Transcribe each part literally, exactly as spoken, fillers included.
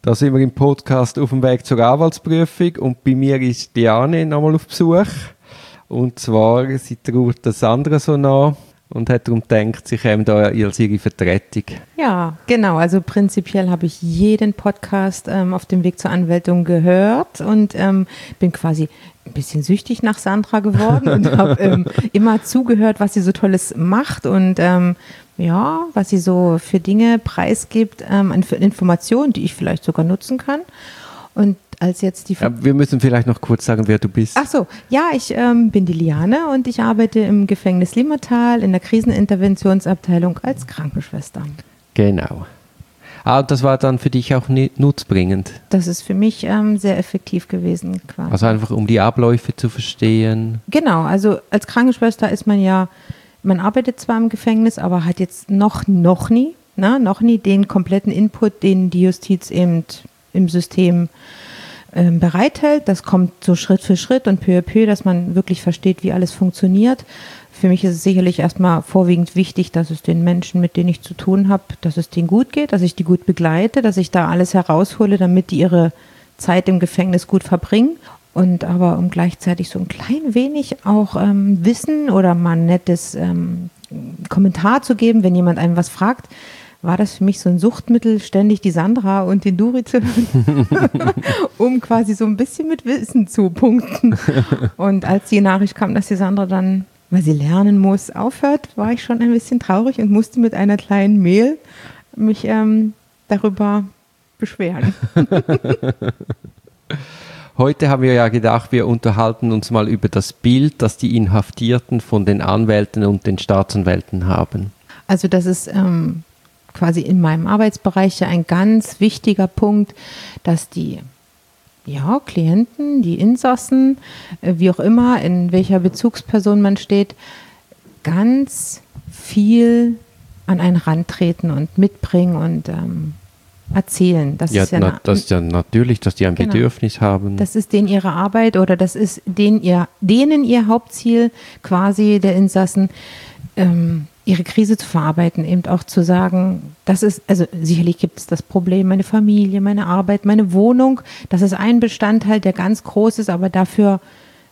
Da sind wir im Podcast auf dem Weg zur Anwaltsprüfung und bei mir ist Diane nochmal auf Besuch. Und zwar, sie traut das andere so nah und hat darum gedacht, sie käme da als ihre Vertretung. Ja, genau. Also prinzipiell habe ich jeden Podcast ähm, auf dem Weg zur Anwältin gehört und ähm, bin quasi ein bisschen süchtig nach Sandra geworden und habe ähm, immer zugehört, was sie so Tolles macht und ähm, ja, was sie so für Dinge preisgibt, ähm, an Informationen, die ich vielleicht sogar nutzen kann. Und als jetzt die... Ja, wir müssen vielleicht noch kurz sagen, wer du bist. Ach so, ja, ich ähm, bin die Liane und ich arbeite im Gefängnis Limmatal in der Kriseninterventionsabteilung als Krankenschwester. Genau. Ah, das war dann für dich auch nutzbringend? Das ist für mich ähm, sehr effektiv gewesen. Quasi. Also einfach, um die Abläufe zu verstehen? Genau, also als Krankenschwester ist man ja, man arbeitet zwar im Gefängnis, aber hat jetzt noch, noch nie, na, noch nie den kompletten Input, den die Justiz eben im System ähm, bereithält. Das kommt so Schritt für Schritt und peu à peu, dass man wirklich versteht, wie alles funktioniert. Für mich ist es sicherlich erstmal vorwiegend wichtig, dass es den Menschen, mit denen ich zu tun habe, dass es denen gut geht, dass ich die gut begleite, dass ich da alles heraushole, damit die ihre Zeit im Gefängnis gut verbringen. Und aber um gleichzeitig so ein klein wenig auch ähm, Wissen oder mal ein nettes ähm, Kommentar zu geben, wenn jemand einem was fragt, war das für mich so ein Suchtmittel, ständig die Sandra und den Duri zu hören, um quasi so ein bisschen mit Wissen zu punkten. Und als die Nachricht kam, dass die Sandra dann, weil sie lernen muss, aufhört, war ich schon ein bisschen traurig und musste mit einer kleinen Mail mich ähm, darüber beschweren. Heute haben wir ja gedacht, wir unterhalten uns mal über das Bild, das die Inhaftierten von den Anwälten und den Staatsanwälten haben. Also das ist ähm, quasi in meinem Arbeitsbereich ja ein ganz wichtiger Punkt, dass die ja, Klienten, die Insassen, äh, wie auch immer, in welcher Bezugsperson man steht, ganz viel an einen rantreten und mitbringen und ähm, erzählen. Das ja, ist ja na, eine, das ist ja natürlich, dass die ein genau. Bedürfnis haben. Das ist denen ihre Arbeit oder das ist denen ihr, denen ihr Hauptziel quasi der Insassen, ähm, ihre Krise zu verarbeiten, eben auch zu sagen, das ist, also sicherlich gibt es das Problem, meine Familie, meine Arbeit, meine Wohnung, das ist ein Bestandteil, der ganz groß ist, aber dafür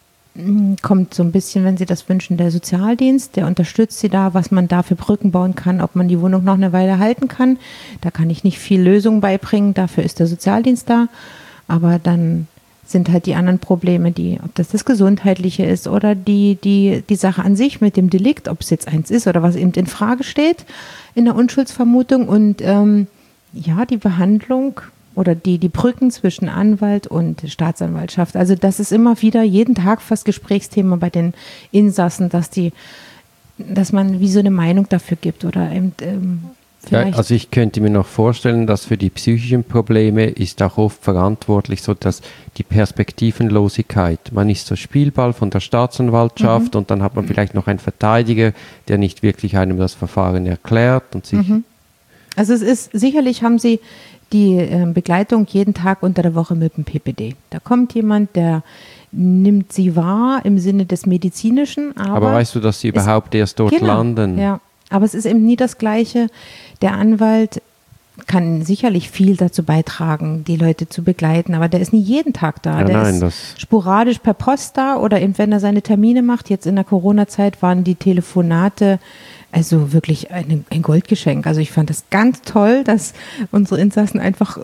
mh, kommt so ein bisschen, wenn Sie das wünschen, der Sozialdienst, der unterstützt Sie da, was man da für Brücken bauen kann, ob man die Wohnung noch eine Weile halten kann. Da kann ich nicht viel Lösung beibringen, dafür ist der Sozialdienst da, aber dann sind halt die anderen Probleme, die, ob das das Gesundheitliche ist oder die, die, die Sache an sich mit dem Delikt, ob es jetzt eins ist oder was eben in Frage steht in der Unschuldsvermutung und ähm, ja, die Behandlung oder die, die Brücken zwischen Anwalt und Staatsanwaltschaft. Also das ist immer wieder jeden Tag fast Gesprächsthema bei den Insassen, dass die, dass man wie so eine Meinung dafür gibt oder eben ähm, Ja, also ich könnte mir noch vorstellen, dass für die psychischen Probleme ist auch oft verantwortlich so, dass die Perspektivenlosigkeit, man ist so Spielball von der Staatsanwaltschaft mhm. und dann hat man vielleicht noch einen Verteidiger, der nicht wirklich einem das Verfahren erklärt und sich... Mhm. Also es ist, sicherlich haben Sie die äh, Begleitung jeden Tag unter der Woche mit dem P P D. Da kommt jemand, der nimmt Sie wahr im Sinne des Medizinischen, aber... Aber weißt du, dass Sie überhaupt erst dort genau, landen? Ja. Aber es ist eben nie das Gleiche. Der Anwalt kann sicherlich viel dazu beitragen, die Leute zu begleiten, aber der ist nie jeden Tag da. Ja, der nein, ist das sporadisch per Post da oder eben wenn er seine Termine macht. Jetzt in der Corona-Zeit waren die Telefonate also wirklich ein, ein Goldgeschenk. Also ich fand das ganz toll, dass unsere Insassen einfach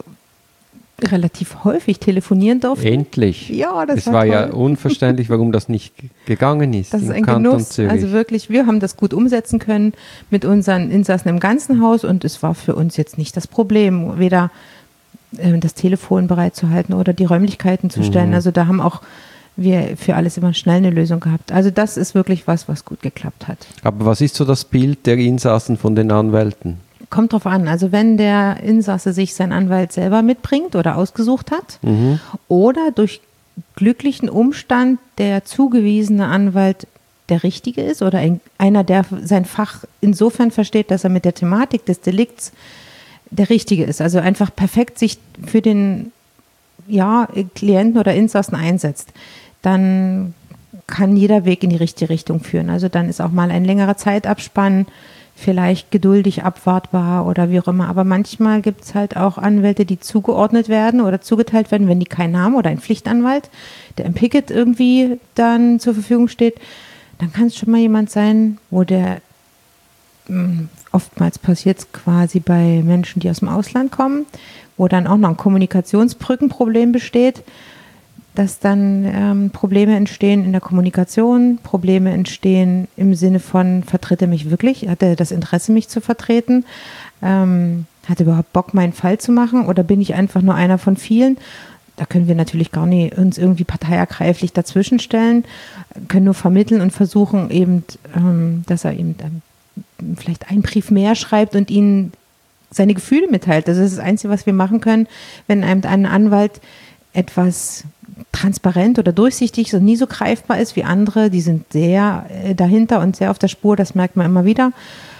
relativ häufig telefonieren durften. Endlich. Ja, das es war war toll. ja unverständlich, warum das nicht gegangen ist. Das ist im ein Kanton Genuss. Zürich. Also wirklich, wir haben das gut umsetzen können mit unseren Insassen im ganzen Haus und es war für uns jetzt nicht das Problem, weder äh, das Telefon bereitzuhalten oder die Räumlichkeiten zu stellen. Mhm. Also da haben auch wir für alles immer schnell eine Lösung gehabt. Also das ist wirklich was, was gut geklappt hat. Aber was ist so das Bild der Insassen von den Anwälten? Kommt drauf an. Also wenn der Insasse sich sein Anwalt selber mitbringt oder ausgesucht hat mhm. oder durch glücklichen Umstand der zugewiesene Anwalt der Richtige ist oder ein, einer, der sein Fach insofern versteht, dass er mit der Thematik des Delikts der Richtige ist. Also einfach perfekt sich für den ja, Klienten oder Insassen einsetzt. Dann kann jeder Weg in die richtige Richtung führen. Also dann ist auch mal ein längerer Zeitabspann vielleicht geduldig abwartbar oder wie auch immer. Aber manchmal gibt es halt auch Anwälte, die zugeordnet werden oder zugeteilt werden, wenn die keinen haben oder ein Pflichtanwalt, der im Picket irgendwie dann zur Verfügung steht. Dann kann es schon mal jemand sein, wo der, mh, oftmals passiert es quasi bei Menschen, die aus dem Ausland kommen, wo dann auch noch ein Kommunikationsbrückenproblem besteht, dass dann ähm, Probleme entstehen in der Kommunikation, Probleme entstehen im Sinne von, vertritt er mich wirklich? Hat er das Interesse, mich zu vertreten? Ähm, hat er überhaupt Bock, meinen Fall zu machen? Oder bin ich einfach nur einer von vielen? Da können wir natürlich gar nicht uns irgendwie parteiergreiflich dazwischenstellen, können nur vermitteln und versuchen eben, ähm, dass er eben ähm, vielleicht einen Brief mehr schreibt und ihnen seine Gefühle mitteilt. Das ist das Einzige, was wir machen können, wenn einem ein Anwalt etwas transparent oder durchsichtig und nie so greifbar ist wie andere, die sind sehr äh, dahinter und sehr auf der Spur, das merkt man immer wieder,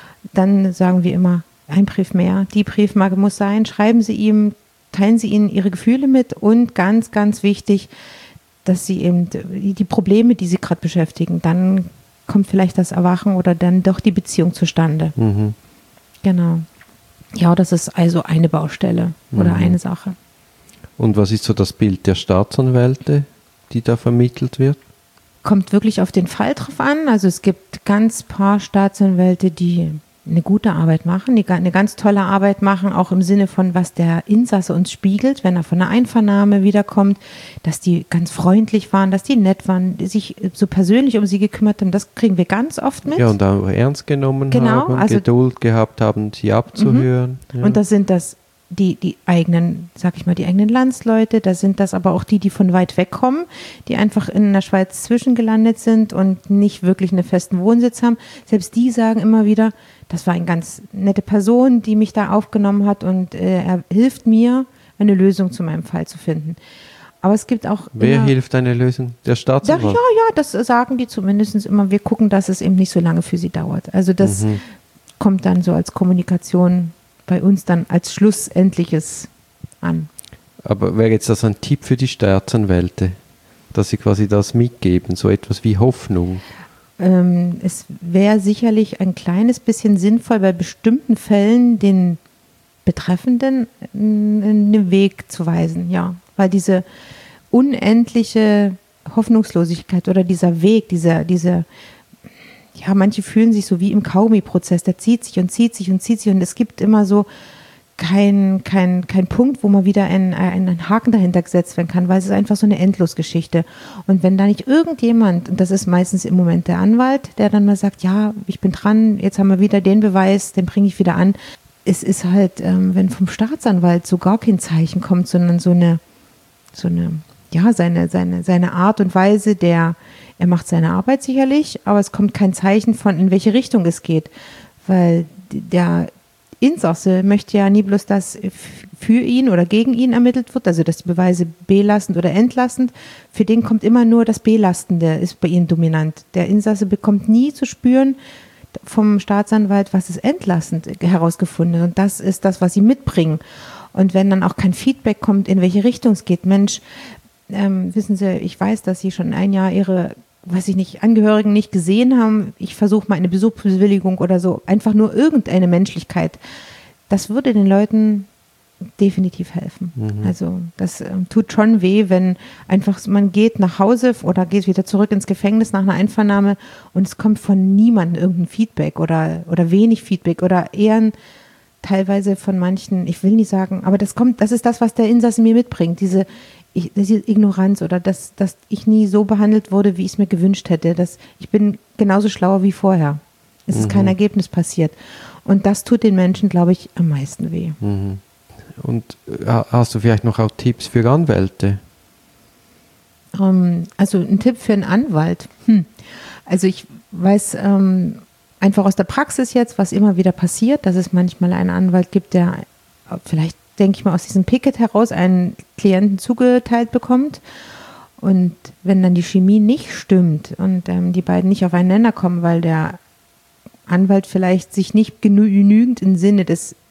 dann sagen wir immer, ein Brief mehr, die Briefmarke muss sein, schreiben Sie ihm, teilen Sie ihnen Ihre Gefühle mit und ganz, ganz wichtig, dass Sie eben die, die Probleme, die Sie gerade beschäftigen, dann kommt vielleicht das Erwachen oder dann doch die Beziehung zustande. Mhm. Genau. Ja, das ist also eine Baustelle oder Mhm. eine Sache. Und was ist so das Bild der Staatsanwälte, die da vermittelt wird? Kommt wirklich auf den Fall drauf an. Also es gibt ganz paar Staatsanwälte, die eine gute Arbeit machen, die eine ganz tolle Arbeit machen, auch im Sinne von, was der Insasse uns spiegelt, wenn er von einer Einvernahme wiederkommt, dass die ganz freundlich waren, dass die nett waren, die sich so persönlich um sie gekümmert haben. Das kriegen wir ganz oft mit. Ja, und auch ernst genommen Genau, haben, also- Geduld gehabt haben, sie abzuhören. Ja. Und das sind das die, die eigenen, sag ich mal, die eigenen Landsleute, da sind das aber auch die, die von weit weg kommen, die einfach in der Schweiz zwischengelandet sind und nicht wirklich einen festen Wohnsitz haben. Selbst die sagen immer wieder, das war eine ganz nette Person, die mich da aufgenommen hat und äh, er hilft mir, eine Lösung zu meinem Fall zu finden. Aber es gibt auch Wer immer, hilft eine Lösung? Der ja, Staatsanwalt? ja, ja, das sagen die zumindest immer. Wir gucken, dass es eben nicht so lange für sie dauert. Also das Mhm. kommt dann so als Kommunikation bei uns dann als Schlussendliches an. Aber wäre jetzt das ein Tipp für die Staatsanwälte, dass sie quasi das mitgeben, so etwas wie Hoffnung? Ähm, es wäre sicherlich ein kleines bisschen sinnvoll, bei bestimmten Fällen den Betreffenden einen Weg zu weisen, ja. Weil diese unendliche Hoffnungslosigkeit oder dieser Weg, dieser, diese, ja, manche fühlen sich so wie im Kaugummi-Prozess, der zieht sich und zieht sich und zieht sich und es gibt immer so kein, kein, kein Punkt, wo man wieder einen, einen Haken dahinter gesetzt werden kann, weil es ist einfach so eine Endlosgeschichte. Und wenn da nicht irgendjemand, und das ist meistens im Moment der Anwalt, der dann mal sagt, ja, ich bin dran, jetzt haben wir wieder den Beweis, den bringe ich wieder an. Es ist halt, ähm, wenn vom Staatsanwalt so gar kein Zeichen kommt, sondern so eine, so eine, ja, seine, seine, seine Art und Weise, der, er macht seine Arbeit sicherlich, aber es kommt kein Zeichen von, in welche Richtung es geht, weil der Insasse möchte ja nie bloß, dass für ihn oder gegen ihn ermittelt wird, also dass die Beweise belastend oder entlastend, für den kommt immer nur das Belastende, ist bei ihm dominant. Der Insasse bekommt nie zu spüren vom Staatsanwalt, was ist entlastend herausgefunden und das ist das, was sie mitbringen. Und wenn dann auch kein Feedback kommt, in welche Richtung es geht, Mensch, ähm, wissen Sie, ich weiß, dass Sie schon ein Jahr Ihre, weiß ich nicht, Angehörigen nicht gesehen haben. Ich versuche mal eine Besuchsbewilligung oder so. Einfach nur irgendeine Menschlichkeit. Das würde den Leuten definitiv helfen. Mhm. Also das ähm, tut schon weh, wenn einfach man geht nach Hause oder geht wieder zurück ins Gefängnis nach einer Einvernahme und es kommt von niemandem irgendein Feedback oder, oder wenig Feedback oder eher ein teilweise von manchen, ich will nicht sagen, aber das kommt, das ist das, was der Insasse mir mitbringt, diese, ich, diese Ignoranz oder dass, dass ich nie so behandelt wurde, wie ich es mir gewünscht hätte, dass ich bin genauso schlauer wie vorher. Es ist mhm. kein Ergebnis passiert. Und das tut den Menschen, glaube ich, am meisten weh. Mhm. Und hast du vielleicht noch auch Tipps für Anwälte? Um, also ein Tipp für einen Anwalt. Hm. Also ich weiß, ähm, einfach aus der Praxis jetzt, was immer wieder passiert, dass es manchmal einen Anwalt gibt, der vielleicht, denke ich mal, aus diesem Picket heraus einen Klienten zugeteilt bekommt. Und wenn dann die Chemie nicht stimmt und ähm, die beiden nicht auf einen Nenner kommen, weil der Anwalt vielleicht sich nicht genügend im Sinne des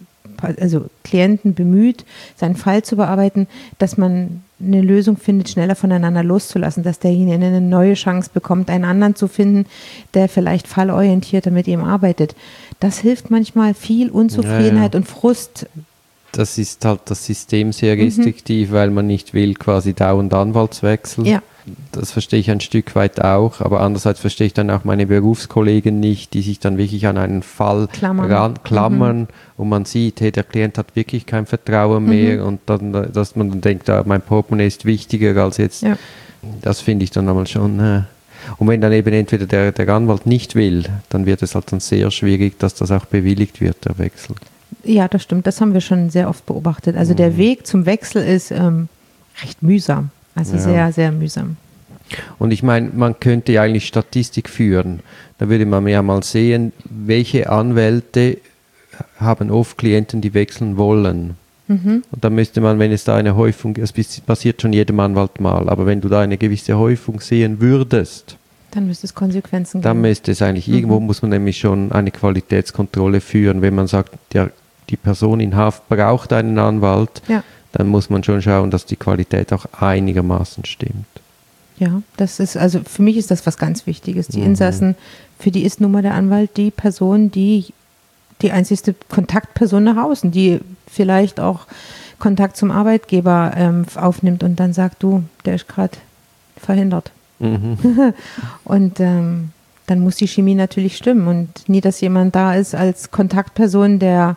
also Klienten bemüht, seinen Fall zu bearbeiten, dass man eine Lösung findet, schneller voneinander loszulassen, dass derjenige eine neue Chance bekommt, einen anderen zu finden, der vielleicht fallorientierter mit ihm arbeitet. Das hilft manchmal viel Unzufriedenheit ja, ja. und Frust. Das ist halt das System sehr restriktiv, mhm. weil man nicht will, quasi dauernd Anwaltswechsel. Ja. Das verstehe ich ein Stück weit auch, aber andererseits verstehe ich dann auch meine Berufskollegen nicht, die sich dann wirklich an einen Fall Klammern, ran, klammern mhm. und man sieht, hey, der Klient hat wirklich kein Vertrauen mehr mhm. und dann, dass man dann denkt, ah, mein Portemonnaie ist wichtiger als jetzt. Ja. Das finde ich dann einmal schon. Äh. Und wenn dann eben entweder der, der Anwalt nicht will, dann wird es halt dann sehr schwierig, dass das auch bewilligt wird, der Wechsel. Ja, das stimmt. Das haben wir schon sehr oft beobachtet. Also mhm. der Weg zum Wechsel ist ähm, recht mühsam. Also ja. sehr, sehr mühsam. Und ich meine, man könnte ja eigentlich Statistik führen. Da würde man ja mal sehen, welche Anwälte haben oft Klienten, die wechseln wollen. Mhm. Und da müsste man, wenn es da eine Häufung, es passiert schon jedem Anwalt mal, aber wenn du da eine gewisse Häufung sehen würdest, dann müsste es Konsequenzen geben. Dann müsste es eigentlich, mhm. irgendwo muss man nämlich schon eine Qualitätskontrolle führen. Wenn man sagt, ja, die Person in Haft braucht einen Anwalt, ja. dann muss man schon schauen, dass die Qualität auch einigermaßen stimmt. Ja, das ist, also für mich ist das was ganz Wichtiges. Die mhm. Insassen, für die ist nun mal der Anwalt die Person, die die einzigste Kontaktperson nach außen, die vielleicht auch Kontakt zum Arbeitgeber ähm, aufnimmt und dann sagt, du, der ist gerade verhindert. Mhm. Und ähm, dann muss die Chemie natürlich stimmen und nie, dass jemand da ist als Kontaktperson, der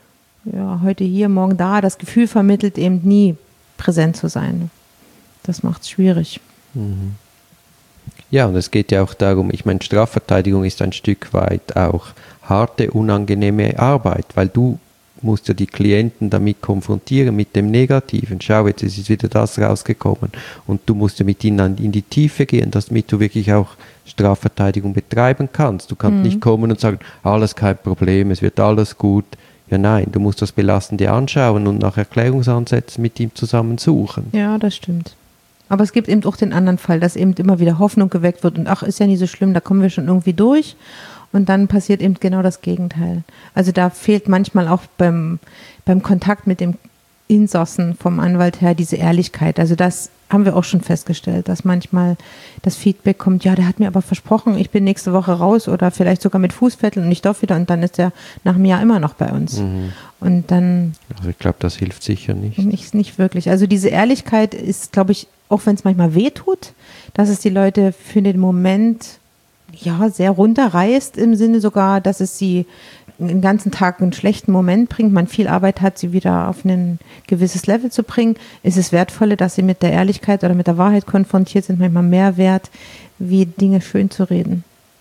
ja, heute hier, morgen da, das Gefühl vermittelt, eben nie präsent zu sein. Das macht es schwierig. Mhm. Ja, und es geht ja auch darum, ich meine, Strafverteidigung ist ein Stück weit auch harte, unangenehme Arbeit, weil du musst ja die Klienten damit konfrontieren, mit dem Negativen. Schau, jetzt ist wieder das rausgekommen. Und du musst ja mit ihnen in die Tiefe gehen, damit du wirklich auch Strafverteidigung betreiben kannst. Du kannst mhm. nicht kommen und sagen, alles kein Problem, es wird alles gut. Ja, nein, du musst das Belastende anschauen und nach Erklärungsansätzen mit ihm zusammen suchen. Ja, das stimmt. Aber es gibt eben auch den anderen Fall, dass eben immer wieder Hoffnung geweckt wird und ach, ist ja nicht so schlimm, da kommen wir schon irgendwie durch. Und dann passiert eben genau das Gegenteil. Also da fehlt manchmal auch beim, beim Kontakt mit dem Insassen vom Anwalt her diese Ehrlichkeit. Also das haben wir auch schon festgestellt, dass manchmal das Feedback kommt, ja, der hat mir aber versprochen, ich bin nächste Woche raus oder vielleicht sogar mit Fußfetteln und ich darf wieder und dann ist er nach einem Jahr immer noch bei uns. Mhm. Und dann... Also ich glaube, das hilft sicher nicht. nicht. Nicht wirklich. Also diese Ehrlichkeit ist, glaube ich, auch wenn es manchmal wehtut, dass es die Leute für den Moment ja sehr runterreißt, im Sinne sogar, dass es sie den ganzen Tag einen schlechten Moment bringt, man viel Arbeit hat, sie wieder auf ein gewisses Level zu bringen, ist es wertvoller, dass sie mit der Ehrlichkeit oder mit der Wahrheit konfrontiert sind, manchmal mehr wert, wie Dinge schön zu reden.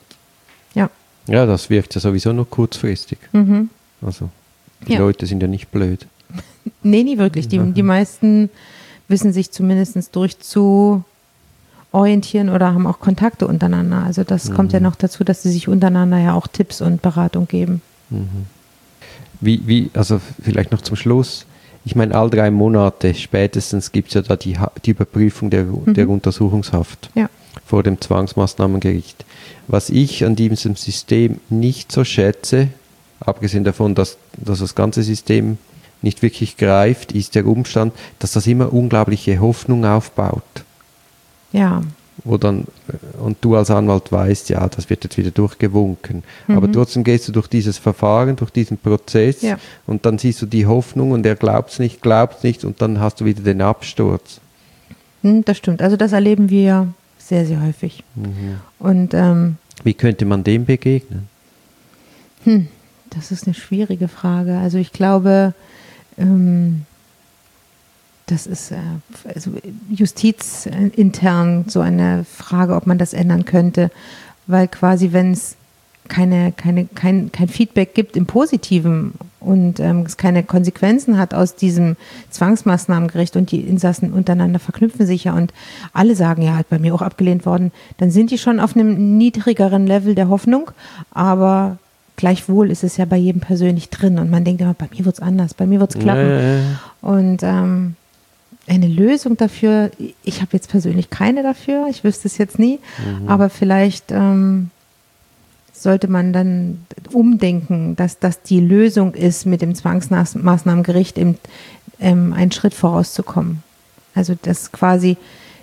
Ja. Ja, das wirkt ja sowieso nur kurzfristig. Mhm. Also die ja. Leute sind ja nicht blöd. Nee, nie wirklich. Die, die meisten wissen sich zumindest durch zu orientieren oder haben auch Kontakte untereinander. Also das mhm. kommt ja noch dazu, dass sie sich untereinander ja auch Tipps und Beratung geben. Mhm. Wie, wie, also vielleicht noch zum Schluss, ich meine, all drei Monate spätestens gibt es ja da die, die Überprüfung der, mhm. der Untersuchungshaft ja. vor dem Zwangsmaßnahmengericht. Was ich an diesem System nicht so schätze, abgesehen davon, dass, dass das ganze System nicht wirklich greift, ist der Umstand, dass das immer unglaubliche Hoffnung aufbaut. Ja. Wo dann, und du als Anwalt weißt, ja, das wird jetzt wieder durchgewunken. Mhm. Aber trotzdem gehst du durch dieses Verfahren, durch diesen Prozess ja. und dann siehst du die Hoffnung und er glaubt es nicht, glaubt es nicht und dann hast du wieder den Absturz. Das stimmt. Also das erleben wir sehr, sehr häufig. Mhm. Und ähm, wie könnte man dem begegnen? Hm, das ist eine schwierige Frage. Also ich glaube, ähm, das ist äh, also justizintern so eine Frage, ob man das ändern könnte, weil quasi, wenn es keine, keine, kein, kein Feedback gibt im Positiven und ähm, es keine Konsequenzen hat aus diesem Zwangsmaßnahmengericht und die Insassen untereinander verknüpfen sich ja und alle sagen, ja, hat bei mir auch abgelehnt worden, dann sind die schon auf einem niedrigeren Level der Hoffnung, aber gleichwohl ist es ja bei jedem persönlich drin und man denkt immer, bei mir wird es anders, bei mir wird es klappen. Nee. Und ähm, eine Lösung dafür, ich habe jetzt persönlich keine dafür, ich wüsste es jetzt nie, mhm. aber vielleicht ähm, sollte man dann umdenken, dass das die Lösung ist, mit dem Zwangsmaßnahmengericht eben, ähm, einen Schritt vorauszukommen. Also das quasi,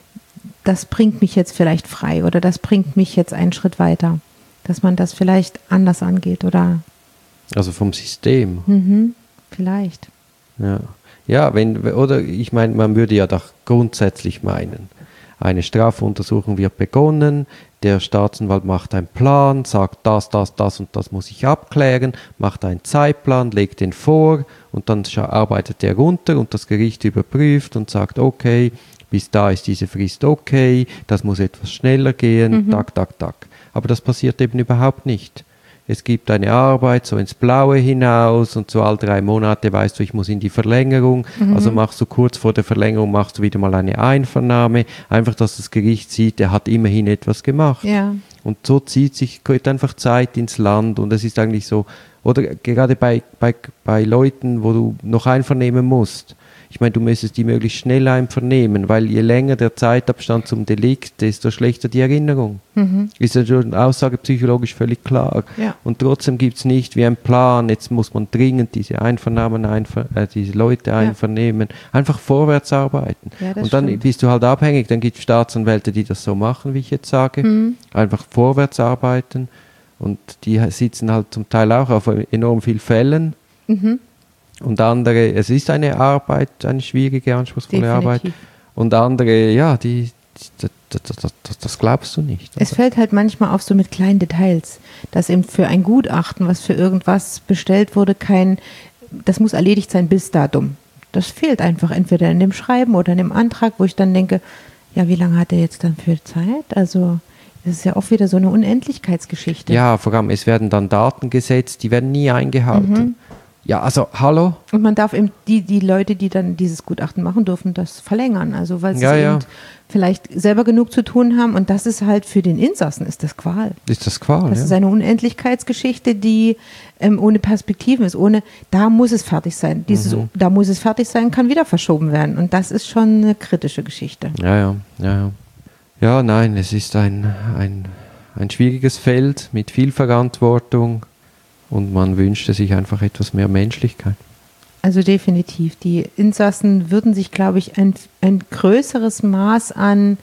das bringt mich jetzt vielleicht frei oder das bringt mich jetzt einen Schritt weiter. Dass man das vielleicht anders angeht oder... Also vom System. Mhm, vielleicht. Ja, ja wenn, oder ich meine, man würde ja doch grundsätzlich meinen, eine Strafuntersuchung wird begonnen, der Staatsanwalt macht einen Plan, sagt das, das, das und das muss ich abklären, macht einen Zeitplan, legt den vor und dann arbeitet er runter und das Gericht überprüft und sagt, okay, bis da ist diese Frist okay, das muss etwas schneller gehen, mhm. tak, tak, tak. Aber das passiert eben überhaupt nicht. Es gibt eine Arbeit so ins Blaue hinaus und so alle drei Monate weißt du, ich muss in die Verlängerung. Mhm. Also machst du kurz vor der Verlängerung, machst du wieder mal eine Einvernahme. Einfach, dass das Gericht sieht, er hat immerhin etwas gemacht. Ja. Und so zieht sich, geht einfach Zeit ins Land und es ist eigentlich so, oder gerade bei, bei, bei Leuten, wo du noch einvernehmen musst. Ich meine, du müsstest die möglichst schnell einvernehmen, weil je länger der Zeitabstand zum Delikt, desto schlechter die Erinnerung. Mhm. Ist ja schon Aussage psychologisch völlig klar. Ja. Und trotzdem gibt es nicht wie ein Plan, jetzt muss man dringend diese Einvernahmen, einver- äh, diese Leute einvernehmen. Ja. Einfach vorwärts arbeiten. Ja, und dann stimmt. Bist du halt abhängig, dann gibt es Staatsanwälte, die das so machen, wie ich jetzt sage. Mhm. Einfach vorwärts arbeiten. Und die sitzen halt zum Teil auch auf enorm vielen Fällen. Mhm. Und andere, es ist eine Arbeit, eine schwierige, anspruchsvolle Definitiv. Arbeit. Und andere, ja, die, das, das, das, das glaubst du nicht. Es fällt halt manchmal auf so mit kleinen Details, dass eben für ein Gutachten, was für irgendwas bestellt wurde, kein, das muss erledigt sein bis Datum. Das fehlt einfach entweder in dem Schreiben oder in dem Antrag, wo ich dann denke, ja, wie lange hat er jetzt dann für Zeit? Also das ist ja auch wieder so eine Unendlichkeitsgeschichte. Ja, vor allem, es werden dann Daten gesetzt, die werden nie eingehalten. Mhm. Ja, also, hallo? Und man darf eben, die, die Leute, die dann dieses Gutachten machen, dürfen das verlängern. Also, weil sie ja, ja. vielleicht selber genug zu tun haben. Und das ist halt für den Insassen, ist das Qual. Ist das Qual, Das ja. ist eine Unendlichkeitsgeschichte, die ähm, ohne Perspektiven ist. Ohne, da muss es fertig sein. Dieses, mhm. da muss es fertig sein, kann wieder verschoben werden. Und das ist schon eine kritische Geschichte. Ja, ja, ja. Ja, ja nein, es ist ein, ein, ein schwieriges Feld mit viel Verantwortung. Und man wünschte sich einfach etwas mehr Menschlichkeit. Also definitiv. Die Insassen würden sich, glaube ich, ein, ein größeres Maß an,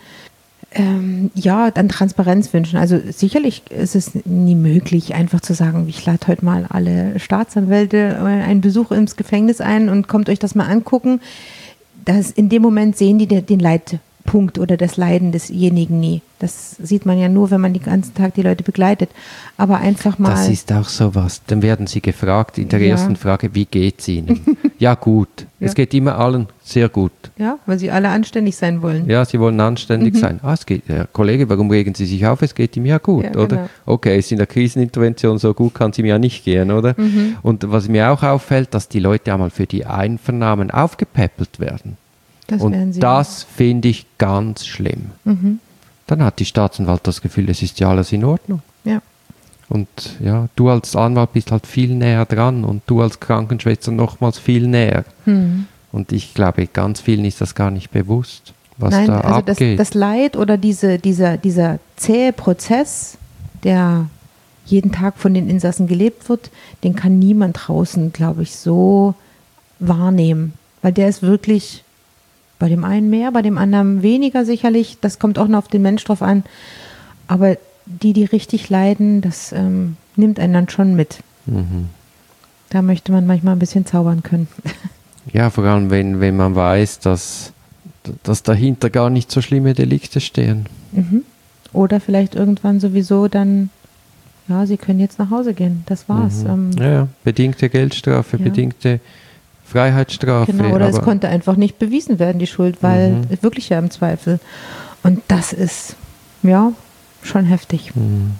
ähm, ja, an Transparenz wünschen. Also sicherlich ist es nie möglich, einfach zu sagen, ich lade heute mal alle Staatsanwälte einen Besuch ins Gefängnis ein und kommt euch das mal angucken. Das, in dem Moment sehen die den Leitpunkt oder das Leiden desjenigen nie. Das sieht man ja nur, wenn man den ganzen Tag die Leute begleitet. Aber einfach mal... Das ist auch sowas. Dann werden sie gefragt in der ja. ersten Frage, wie geht's Ihnen? Ja, gut. Ja. Es geht immer allen sehr gut. Ja, weil sie alle anständig sein wollen. Ja, sie wollen anständig mhm. sein. Ah, es geht, Herr Kollege, warum regen Sie sich auf? Es geht ihm ja gut, ja, oder? Genau. Okay, ist in der Krisenintervention so gut, kann es ihm ja nicht gehen, oder? Mhm. Und was mir auch auffällt, dass die Leute einmal für die Einvernahmen aufgepäppelt werden. Das Und das finde ich ganz schlimm. Mhm. Dann hat die Staatsanwalt das Gefühl, es ist ja alles in Ordnung. Ja. Und ja, du als Anwalt bist halt viel näher dran und du als Krankenschwester nochmals viel näher. Mhm. Und ich glaube, ganz vielen ist das gar nicht bewusst, was Nein, da also abgeht. Das, das Leid oder diese, dieser, dieser zähe Prozess, der jeden Tag von den Insassen gelebt wird, den kann niemand draußen, glaube ich, so wahrnehmen. Weil der ist wirklich... Bei dem einen mehr, bei dem anderen weniger sicherlich. Das kommt auch noch auf den Mensch drauf an. Aber die, die richtig leiden, das ähm, nimmt einen dann schon mit. Mhm. Da möchte man manchmal ein bisschen zaubern können. Ja, vor allem, wenn, wenn man weiß, dass, dass dahinter gar nicht so schlimme Delikte stehen. Mhm. Oder vielleicht irgendwann sowieso dann, ja, sie können jetzt nach Hause gehen. Das war's. Mhm. Ähm, ja, ja, bedingte Geldstrafe, ja. bedingte Freiheitsstrafe. Genau, oder es konnte einfach nicht bewiesen werden, die Schuld, weil mhm. wirklich ja im Zweifel. Und das ist, ja, schon heftig. Mhm.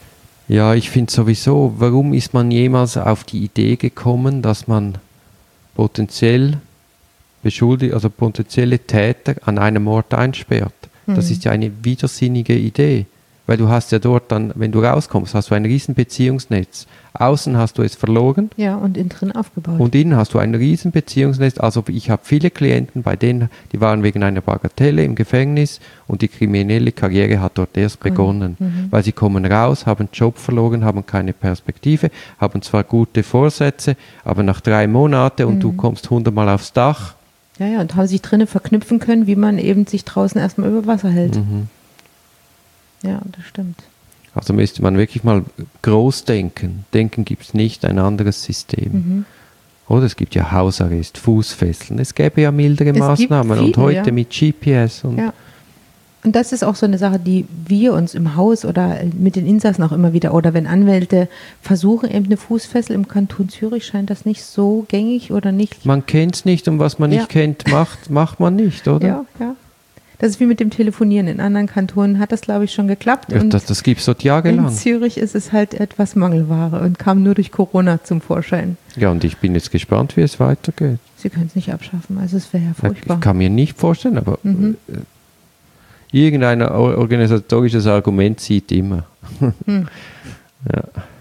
Ja, ich finde sowieso, warum ist man jemals auf die Idee gekommen, dass man potenziell beschuldigt, also potenzielle Täter an einem Ort einsperrt? Mhm. Das ist ja eine widersinnige Idee. Weil du hast ja dort dann, wenn du rauskommst, hast du ein riesen Beziehungsnetz. Außen hast du es verloren. Ja, und innen drin aufgebaut. Und innen hast du ein riesen Beziehungsnetz. Also ich habe viele Klienten, bei denen, die waren wegen einer Bagatelle im Gefängnis und die kriminelle Karriere hat dort erst begonnen. Mhm. Weil sie kommen raus, haben Job verloren, haben keine Perspektive, haben zwar gute Vorsätze, aber nach drei Monaten und mhm. du kommst hundertmal aufs Dach. Ja, ja, und haben sich drinnen verknüpfen können, wie man eben sich draußen erstmal über Wasser hält. Mhm. Ja, das stimmt. Also müsste man wirklich mal groß denken. Denken gibt es nicht, ein anderes System. Mhm. Oder es gibt ja Hausarrest, Fußfesseln. Es gäbe ja mildere es Maßnahmen. Viele, und heute ja. mit G P S. Und ja. Und das ist auch so eine Sache, die wir uns im Haus oder mit den Insassen auch immer wieder, oder wenn Anwälte versuchen, eben eine Fußfessel im Kanton Zürich, scheint das nicht so gängig oder nicht. Man kennt es nicht und was man ja. nicht kennt, macht, macht man nicht, oder? Ja, ja. Das ist wie mit dem Telefonieren. In anderen Kantonen hat das, glaube ich, schon geklappt. Ja, und das das gibt es dort jahrelang. In Zürich ist es halt etwas Mangelware und kam nur durch Corona zum Vorschein. Ja, und ich bin jetzt gespannt, wie es weitergeht. Sie können es nicht abschaffen, also es wäre ja furchtbar. Ich kann mir nicht vorstellen, aber mhm. äh, irgendein organisatorisches Argument zieht immer. Hm. Ja.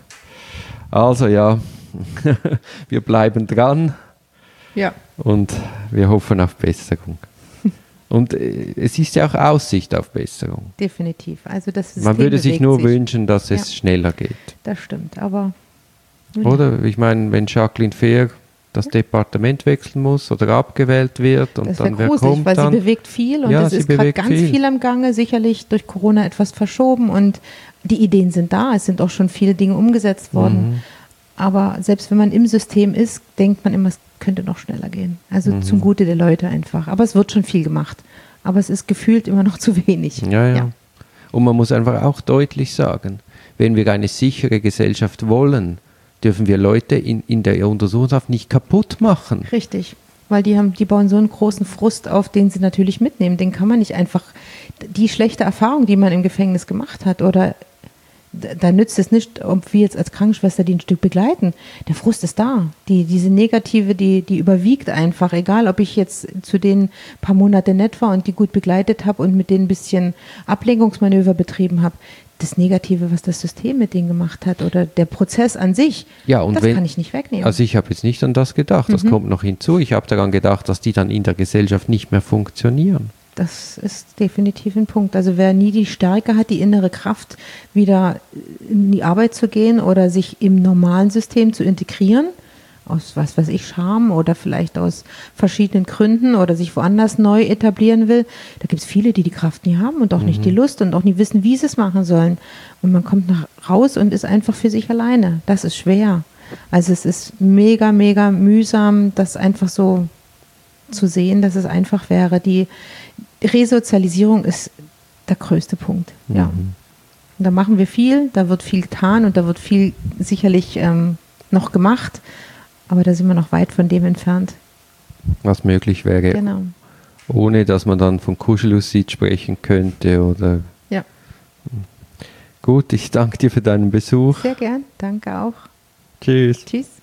Also ja, wir bleiben dran ja. und wir hoffen auf Besserung. Und äh, es ist ja auch Aussicht auf Besserung. Definitiv. Also das System Man würde sich nur sich. wünschen, dass es ja. schneller geht. Das stimmt, aber... Oder? Ich meine, wenn Jacqueline Fehr das Departement wechseln muss oder abgewählt wird und das dann wer gruselig, kommt weil dann? Sie bewegt viel und ja, es ist gerade ganz viel. viel am Gange, sicherlich durch Corona etwas verschoben und die Ideen sind da, es sind auch schon viele Dinge umgesetzt worden. Mhm. Aber selbst wenn man im System ist, denkt man immer, es könnte noch schneller gehen. Also mhm. zum Gute der Leute einfach. Aber es wird schon viel gemacht. Aber es ist gefühlt immer noch zu wenig. Ja, ja. ja. Und man muss einfach auch deutlich sagen, wenn wir eine sichere Gesellschaft wollen, dürfen wir Leute in, in der Untersuchungshaft nicht kaputt machen. Richtig, weil die, haben, die bauen so einen großen Frust auf, den sie natürlich mitnehmen. Den kann man nicht einfach, die schlechte Erfahrung, die man im Gefängnis gemacht hat, oder da nützt es nicht, ob wir jetzt als Krankenschwester die ein Stück begleiten. Der Frust ist da. Die, diese Negative, die, die überwiegt einfach. Egal, ob ich jetzt zu denen ein paar Monate nett war und die gut begleitet habe und mit denen ein bisschen Ablenkungsmanöver betrieben habe. Das Negative, was das System mit denen gemacht hat oder der Prozess an sich, ja, und das wenn, kann ich nicht wegnehmen. Also ich habe jetzt nicht an das gedacht, das mhm. kommt noch hinzu. Ich habe daran gedacht, dass die dann in der Gesellschaft nicht mehr funktionieren. Das ist definitiv ein Punkt. Also wer nie die Stärke hat, die innere Kraft, wieder in die Arbeit zu gehen oder sich im normalen System zu integrieren, aus was weiß ich, Scham oder vielleicht aus verschiedenen Gründen oder sich woanders neu etablieren will, da gibt es viele, die die Kraft nie haben und auch mhm. nicht die Lust und auch nie wissen, wie sie es machen sollen. Und man kommt nach raus und ist einfach für sich alleine. Das ist schwer. Also es ist mega, mega mühsam, das einfach so zu sehen, dass es einfach wäre. Die Resozialisierung ist der größte Punkt. Mhm. Ja. Und da machen wir viel, da wird viel getan und da wird viel sicherlich ähm, noch gemacht, aber da sind wir noch weit von dem entfernt. Was möglich wäre, genau. ohne dass man dann von Kuschelussid sprechen könnte. Oder ja. Gut, ich danke dir für deinen Besuch. Sehr gern, danke auch. Tschüss. Tschüss.